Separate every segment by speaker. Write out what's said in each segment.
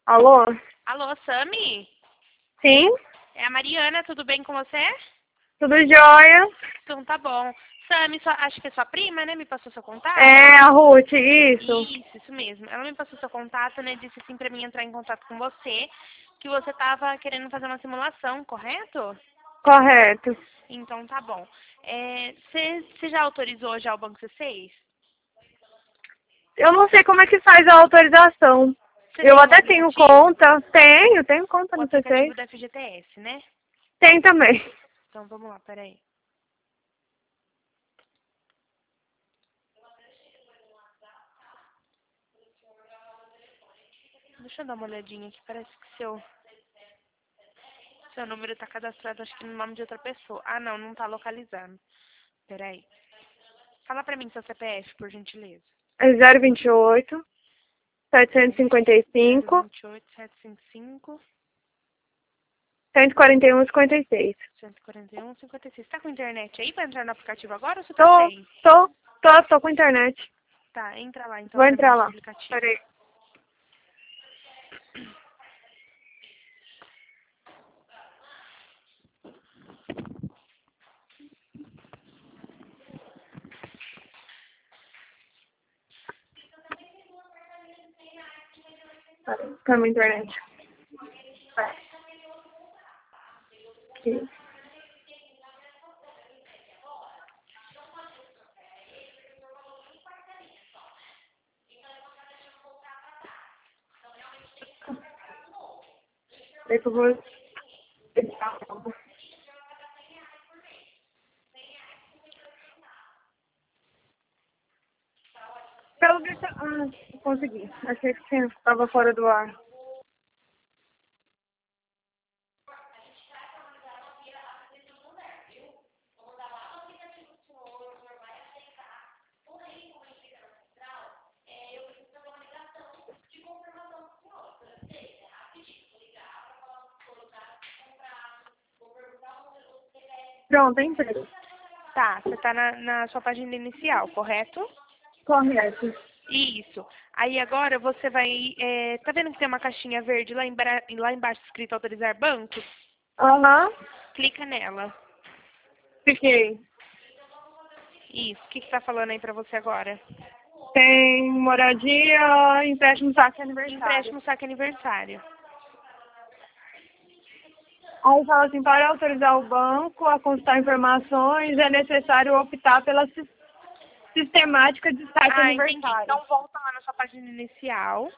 Speaker 1: Alô?
Speaker 2: Alô, Sami?
Speaker 1: Sim?
Speaker 2: É a Mariana, tudo bem com você?
Speaker 1: Tudo jóia?
Speaker 2: Então tá bom. Sami, acho que é sua prima, né? Me passou seu contato?
Speaker 1: É, a Ruth, isso.
Speaker 2: Isso mesmo. Ela me passou seu contato, né? Disse assim pra mim entrar em contato com você, que você tava querendo fazer uma simulação, correto?
Speaker 1: Correto.
Speaker 2: Então tá bom. Você já autorizou já o Banco C6?
Speaker 1: Eu não sei como é que faz a autorização.
Speaker 2: Você
Speaker 1: Eu
Speaker 2: tem o
Speaker 1: até tenho
Speaker 2: aplicativo?
Speaker 1: conta. Tenho conta
Speaker 2: O
Speaker 1: no C6.
Speaker 2: aplicativo da FGTS, né?
Speaker 1: Tem também.
Speaker 2: Então vamos lá, peraí. Deixa eu dar uma olhadinha aqui, parece que seu número tá cadastrado, acho que no nome de outra pessoa. Ah, não tá localizando. Peraí. Fala pra mim seu CPF, por gentileza.
Speaker 1: É 028 755
Speaker 2: 028 755
Speaker 1: 141 56.
Speaker 2: 141 56. Tá com internet aí pra entrar no aplicativo agora ou você tá
Speaker 1: Tô,
Speaker 2: sem?
Speaker 1: tô com internet.
Speaker 2: Tá, entra lá então
Speaker 1: Vou
Speaker 2: pra mim
Speaker 1: entrar
Speaker 2: no
Speaker 1: lá.
Speaker 2: aplicativo.
Speaker 1: Peraí. Tá na internet. Aqui. Aí que eu vou... Pelo visto... consegui. Achei que estava fora do ar. Pronto, entrei.
Speaker 2: Tá, você tá na sua página inicial, correto?
Speaker 1: Correto.
Speaker 2: Isso. Aí agora você vai. Tá vendo que tem uma caixinha verde lá embaixo escrito autorizar bancos?
Speaker 1: Aham.
Speaker 2: Clica nela.
Speaker 1: Fiquei.
Speaker 2: Isso. O que tá falando aí pra você agora?
Speaker 1: Tem moradia, empréstimo, saque aniversário.
Speaker 2: Empréstimo saque aniversário.
Speaker 1: Aí fala assim, para autorizar o banco a consultar informações, é necessário optar pela sistemática de saque
Speaker 2: Entendi.
Speaker 1: aniversário.
Speaker 2: Então volta lá na sua página inicial.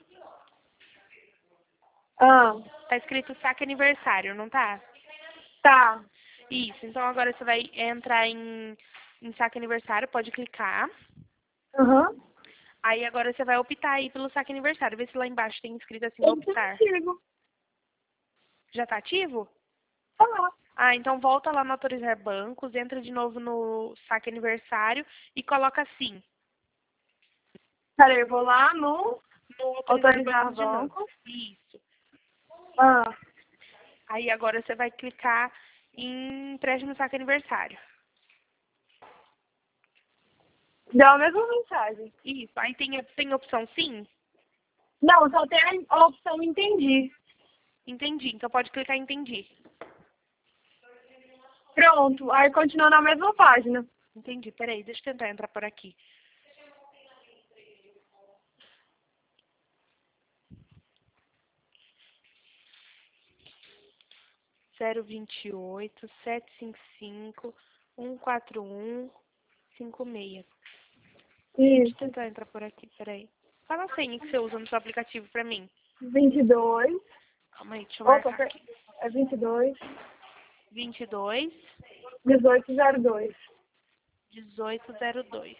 Speaker 1: Ah,
Speaker 2: Tá escrito saque aniversário, não tá?
Speaker 1: tá.
Speaker 2: Isso. Então agora você vai entrar em saque aniversário, pode clicar.
Speaker 1: Aham.
Speaker 2: Aí agora você vai optar aí pelo saque aniversário. Vê se lá embaixo tem escrito assim,
Speaker 1: Ele tá
Speaker 2: optar.
Speaker 1: antigo.
Speaker 2: Já tá ativo?
Speaker 1: Tá.
Speaker 2: Então volta lá no autorizar bancos, entra de novo no saque aniversário e coloca assim,
Speaker 1: Peraí, eu vou lá no
Speaker 2: no autorizar
Speaker 1: autorizar
Speaker 2: bancos de novo.
Speaker 1: banco.
Speaker 2: Isso.
Speaker 1: Ah,
Speaker 2: Aí agora você vai clicar em empréstimo saque aniversário.
Speaker 1: deu a mesma mensagem.
Speaker 2: Isso. Aí tem a opção sim?
Speaker 1: Não, só tem a opção entendi.
Speaker 2: Entendi. Então pode clicar em entendi.
Speaker 1: Pronto, aí continua na mesma página.
Speaker 2: Entendi. Peraí, deixa eu tentar entrar por aqui. Zero 28 755 141 56. Deixa eu
Speaker 1: Isso.
Speaker 2: tentar entrar por aqui, peraí. Fala a senha que você usa no seu aplicativo pra mim.
Speaker 1: 22.
Speaker 2: Calma aí, deixa eu
Speaker 1: Opa,
Speaker 2: marcar aqui.
Speaker 1: é 22.
Speaker 2: 22
Speaker 1: 1802.
Speaker 2: 1802.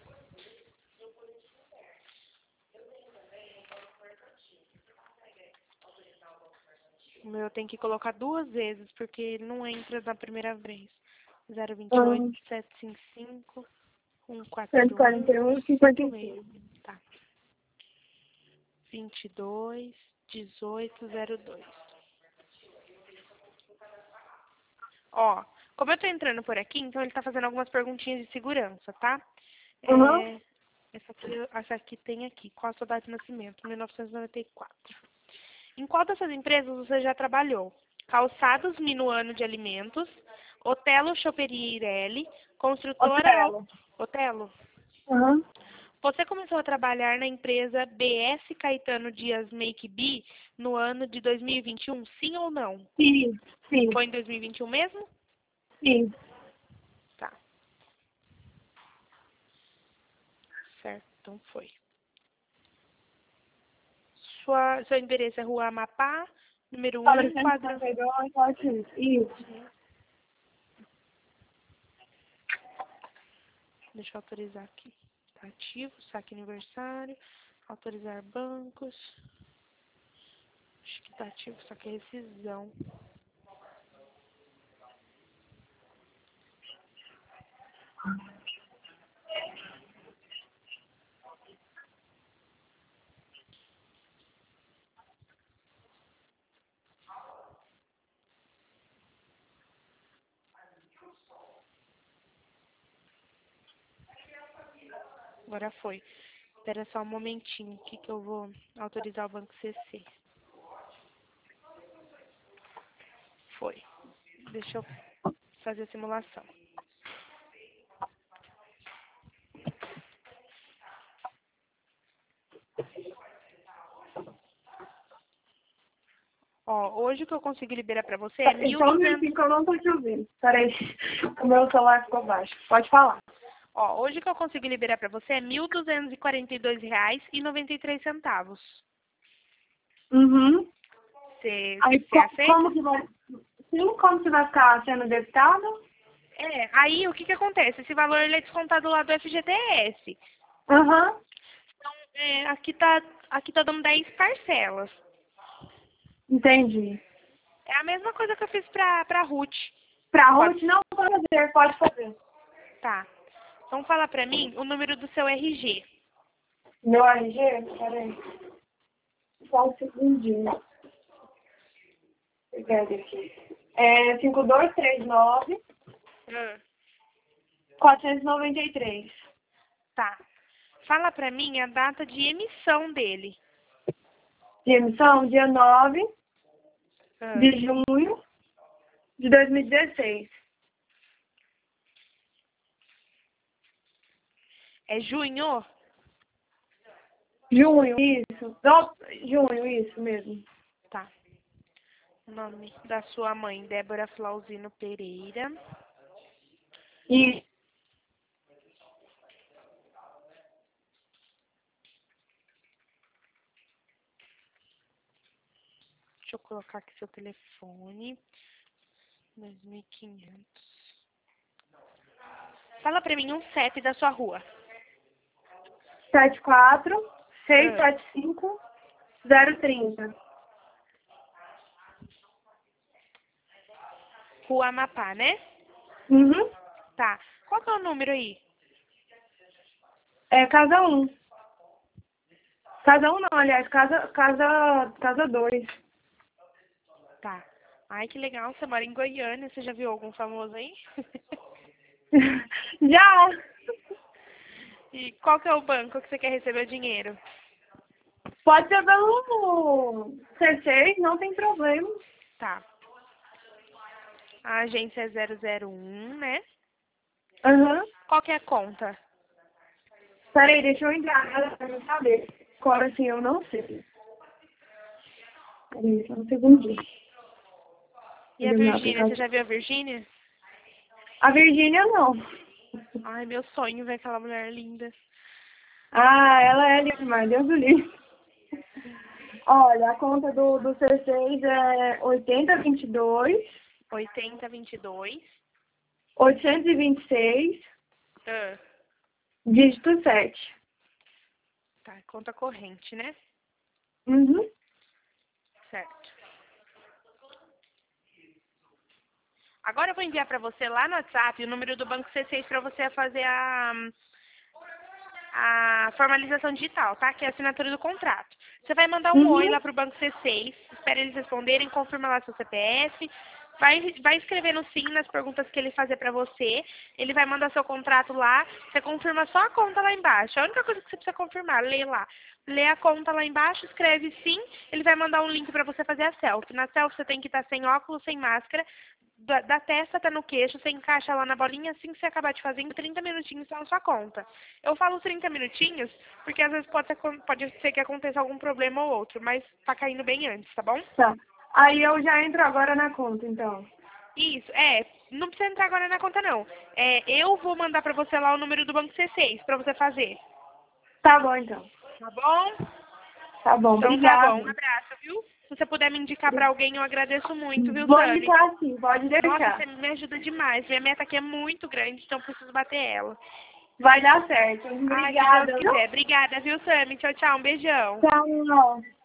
Speaker 2: O meu tem que colocar duas vezes, porque ele não entra na primeira vez. 028 755 141
Speaker 1: 141,
Speaker 2: 56.
Speaker 1: 55.
Speaker 2: Tá. 22 1802. Ó, como eu tô entrando por aqui, então ele tá fazendo algumas perguntinhas de segurança, tá?
Speaker 1: Aham.
Speaker 2: Essa aqui tem aqui. Qual a sua data de nascimento? 1994. Em qual dessas empresas você já trabalhou? Calçados Minuano de Alimentos, Otelo Choperirelli, Construtora
Speaker 1: Otelo.
Speaker 2: Otelo.
Speaker 1: Aham.
Speaker 2: Você começou a trabalhar na empresa BS Caetano Dias Make B no ano de 2021, sim ou não?
Speaker 1: Sim, sim,
Speaker 2: Foi em 2021 mesmo?
Speaker 1: sim.
Speaker 2: Tá, certo, então foi. Seu endereço é Rua Amapá, número 1, quadra...
Speaker 1: 452, ótimo. Isso.
Speaker 2: Deixa eu autorizar aqui. Tá ativo, saque aniversário, autorizar bancos. Acho que tá ativo, só que é rescisão. Agora foi. Espera só um momentinho aqui que eu vou autorizar o banco CC. Foi. Deixa eu fazer a simulação. Ó, hoje o que eu consigo liberar pra você é
Speaker 1: Só um
Speaker 2: 1.200.
Speaker 1: minutinho que eu não tô te ouvindo. Peraí, o meu celular ficou baixo. Pode falar.
Speaker 2: Ó, hoje o que eu consigo liberar pra você é R$ 1.242,93.
Speaker 1: Uhum.
Speaker 2: Você
Speaker 1: Aí,
Speaker 2: aceita?
Speaker 1: como que vai... Sim, como que vai ficar sendo debitado?
Speaker 2: É, aí o que que acontece? Esse valor ele é descontado lá do FGTS.
Speaker 1: Aham.
Speaker 2: Então, aqui tá dando 10 parcelas.
Speaker 1: Entendi.
Speaker 2: É a mesma coisa que eu fiz pra Ruth.
Speaker 1: Pra
Speaker 2: Pode,
Speaker 1: Ruth, não pode fazer, pode fazer.
Speaker 2: tá. Então fala pra mim o número do seu RG.
Speaker 1: Meu RG? Peraí. Só um segundinho. Pegando aqui. É 5239 493.
Speaker 2: Tá. Fala pra mim a data de emissão dele.
Speaker 1: De emissão, dia 9
Speaker 2: Ah,
Speaker 1: de junho de 2016.
Speaker 2: É junho?
Speaker 1: Junho, isso. Não, junho, isso mesmo.
Speaker 2: Tá. Nome da sua mãe, Débora Flauzino Pereira.
Speaker 1: E
Speaker 2: Deixa eu colocar aqui seu telefone. 2.500. Fala pra mim um CEP da sua rua.
Speaker 1: 74
Speaker 2: Ah,
Speaker 1: 675 030.
Speaker 2: Rua Amapá, né?
Speaker 1: Uhum.
Speaker 2: Tá. Qual que é o número aí?
Speaker 1: É casa 1. Casa 1 não, aliás, casa 2.
Speaker 2: Tá. Ai, que legal. Você mora em Goiânia. Você já viu algum famoso aí?
Speaker 1: Já!
Speaker 2: E qual que é o banco que você quer receber o dinheiro?
Speaker 1: Pode ser pelo C6, não tem problema.
Speaker 2: Tá. A agência é 001, né?
Speaker 1: Aham.
Speaker 2: Qual que é a conta?
Speaker 1: Peraí, deixa eu entrar nela pra eu saber. Agora sim, eu não sei. Peraí, só um segundinho.
Speaker 2: E a
Speaker 1: Olha o meu
Speaker 2: Virgínia? Você
Speaker 1: aplicativo.
Speaker 2: já viu a Virgínia?
Speaker 1: A Virgínia, não.
Speaker 2: Ai, meu sonho ver aquela mulher linda.
Speaker 1: Ah, ela é linda demais, Deus do livre. Olha, a conta do C6 é 8022
Speaker 2: 8022.
Speaker 1: 826,
Speaker 2: Ah,
Speaker 1: dígito 7.
Speaker 2: tá. Conta corrente, né?
Speaker 1: Uhum.
Speaker 2: Certo. Agora eu vou enviar pra você lá no WhatsApp o número do Banco C6 pra você fazer a formalização digital, tá? Que é a assinatura do contrato. Você vai mandar um oi
Speaker 1: Uhum.
Speaker 2: lá pro Banco C6, espera eles responderem, confirma lá seu CPF, Vai escrevendo sim nas perguntas que ele fazer pra você. Ele vai mandar seu contrato lá. Você confirma só a conta lá embaixo. A única coisa que você precisa confirmar, lê lá. Lê a conta lá embaixo, escreve sim. Ele vai mandar um link pra você fazer a selfie. Na selfie você tem que estar sem óculos, sem máscara. Da testa até no queixo, você encaixa lá na bolinha, assim que você acabar de fazer, em 30 minutinhos tá na sua conta. Eu falo 30 minutinhos, porque às vezes pode ser que aconteça algum problema ou outro, mas tá caindo bem antes, tá bom?
Speaker 1: Tá. Aí eu já entro agora na conta, então.
Speaker 2: Isso, não precisa entrar agora na conta não. Eu vou mandar pra você lá o número do Banco C6 pra você fazer.
Speaker 1: Tá bom, então.
Speaker 2: Tá bom?
Speaker 1: Tá bom,
Speaker 2: Então tá
Speaker 1: obrigada.
Speaker 2: bom, um abraço, viu? Se você puder me indicar pra alguém, eu agradeço muito, viu,
Speaker 1: Vou
Speaker 2: Sami?
Speaker 1: indicar sim, pode
Speaker 2: Nossa,
Speaker 1: deixar.
Speaker 2: você me ajuda demais. Minha meta aqui é muito grande, então eu preciso bater ela.
Speaker 1: Vai dar certo.
Speaker 2: Ai, se
Speaker 1: Obrigada,
Speaker 2: Deus
Speaker 1: viu?
Speaker 2: quiser. Obrigada, viu, Sami? Tchau, tchau. Um beijão.
Speaker 1: Tchau.